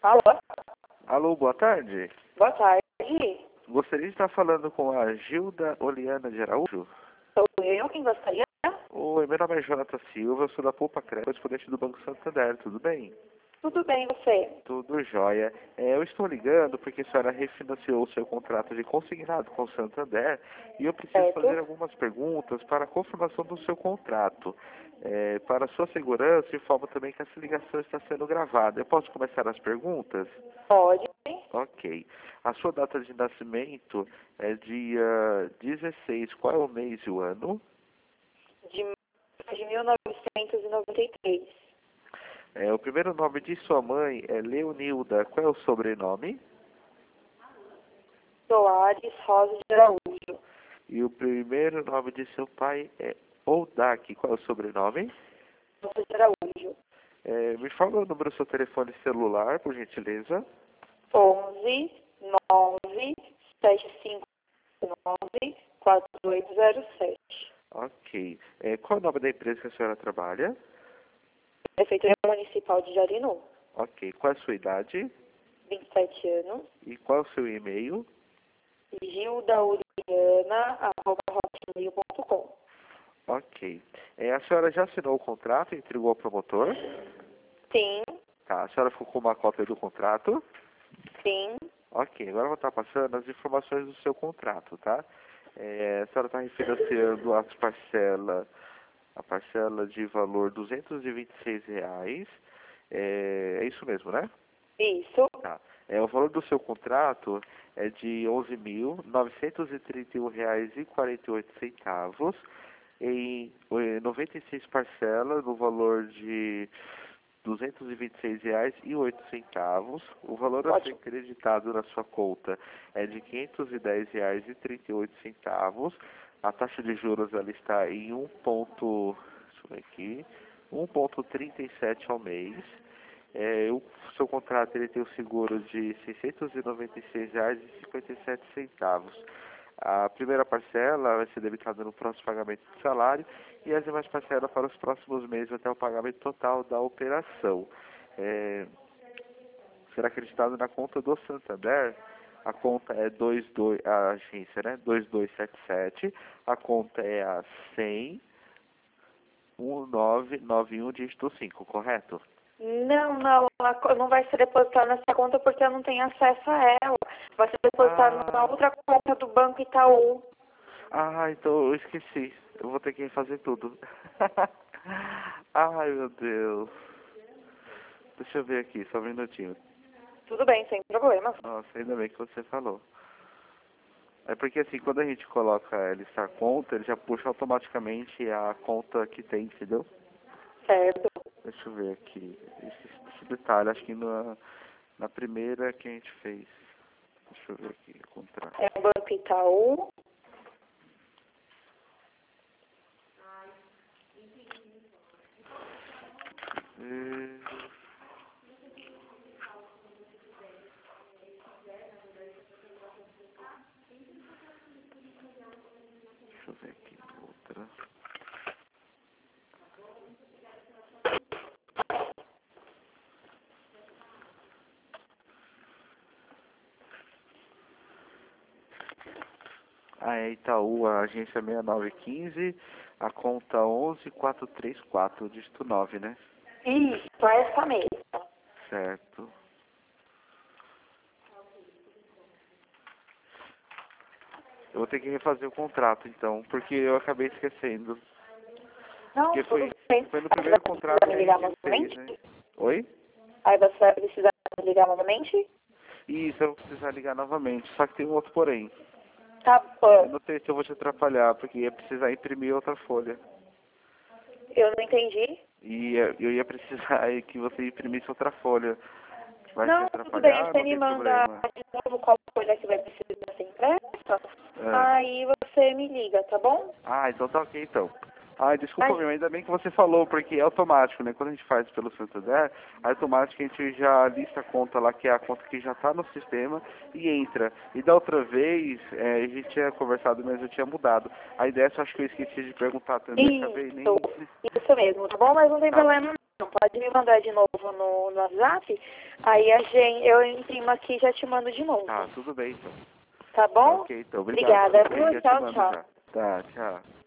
Alô? Alô, boa tarde. Boa tarde. Gostaria de estar falando com a Gilda Oliana de Araújo. Sou eu quem gostaria? Oi, meu nome é Jonathan Silva, eu sou da Poupa Crédito, correspondente do Banco Santander, tudo bem? Tudo bem, você? Tudo jóia. Eu estou ligando porque a senhora refinanciou o seu contrato de consignado com o Santander e eu preciso Certo? fazer algumas perguntas para a confirmação do seu contrato. Para sua segurança, informo também que essa ligação está sendo gravada. Eu posso começar as perguntas? Pode. Ok. A sua data de nascimento é dia 16. Qual é o mês e o ano? De 1993. O primeiro nome de sua mãe é Leonilda. Qual é o sobrenome? Soares Rosa de Araújo. E o primeiro nome de seu pai é Oldak. Qual é o sobrenome? Rosa de Araújo. Me fala o número do seu telefone celular, por gentileza. 11 9 75 4807. Ok. Qual é o nome da empresa que a senhora trabalha? Prefeitura Municipal de Jarinu. Ok. Qual é a sua idade? 27 anos. E qual é o seu e-mail? gildauriana@hotmail.com. Ok. A senhora já assinou o contrato e entregou ao promotor? Sim, Tá. A senhora ficou com uma cópia do contrato? sim. Ok. Agora eu vou estar passando as informações do seu contrato, tá? A senhora está refinanciando a parcela de valor R$ 226 reais. É isso mesmo, né? Isso. Tá. O valor do seu contrato é de R$ 11.931,48 em 96 parcelas no valor de R$ 226,08. O valor a ser Ótimo. creditado na sua conta é de R$ 510,38. A taxa de juros ela está em 1,37 ao mês. O seu contrato ele tem o seguro de R$ 696,57. A primeira parcela vai ser debitada no próximo pagamento do salário e as demais parcelas para os próximos meses até o pagamento total da operação. Será acreditado na conta do Santander. A conta é a agência, né? 2277. A conta é a 100 1991 dígito 5, correto? Não, não vai ser depositado nessa conta porque eu não tenho acesso a ela. Vai ser depositado na outra conta do Banco Itaú. Então eu esqueci. Eu vou ter que refazer tudo. Ai, meu Deus. Deixa eu ver aqui, só um minutinho. Tudo bem, sem problema. Nossa, ainda bem que você falou. É porque assim, quando a gente coloca listar conta, ele já puxa automaticamente a conta que tem, entendeu? Certo. Deixa eu ver aqui. Esse detalhe, acho que na primeira que a gente fez. Deixa eu ver aqui, o contrato. É o Banco Itaú. Deixa eu ver aqui, outra. É Itaú, a agência 6915, a conta 11434, dígito 9, né? Isso, é essa mesmo. Certo. Eu vou ter que refazer o contrato, então, porque eu acabei esquecendo. Não, Porque tudo foi bem. no primeiro contrato que Vai a me ligar gente fez, né? novamente? Oi? Aí você vai precisar me ligar novamente? Isso, eu vou precisar ligar novamente. Só que tem um outro porém. Tá Eu bom. não sei se eu vou te atrapalhar, porque ia precisar imprimir outra folha. Eu não entendi. E eu ia precisar que você imprimisse outra folha. Vai te Não, tudo bem. atrapalhar? Você Não me tem manda problema. de novo qual folha que vai precisar ser impressa. Aí você me liga, tá bom? Então tá ok, então. Desculpa, Mas, meu, ainda bem que você falou, porque é automático, né? Quando a gente faz pelo Santander, automático a gente já lista a conta lá, que é a conta que já está no sistema, e entra. E da outra vez, a gente tinha conversado, mas eu tinha mudado. A ideia, só acho que eu esqueci de perguntar também, acabei nem... isso mesmo, tá bom? Mas não tem Tá, problema. Pode me mandar de novo no WhatsApp, aí eu imprimo aqui e já te mando de novo. Tá, tudo bem então. Tá bom? Ok, então, obrigado. Obrigada, viu? Já te Tchau, mando tchau. já. Tá, tchau.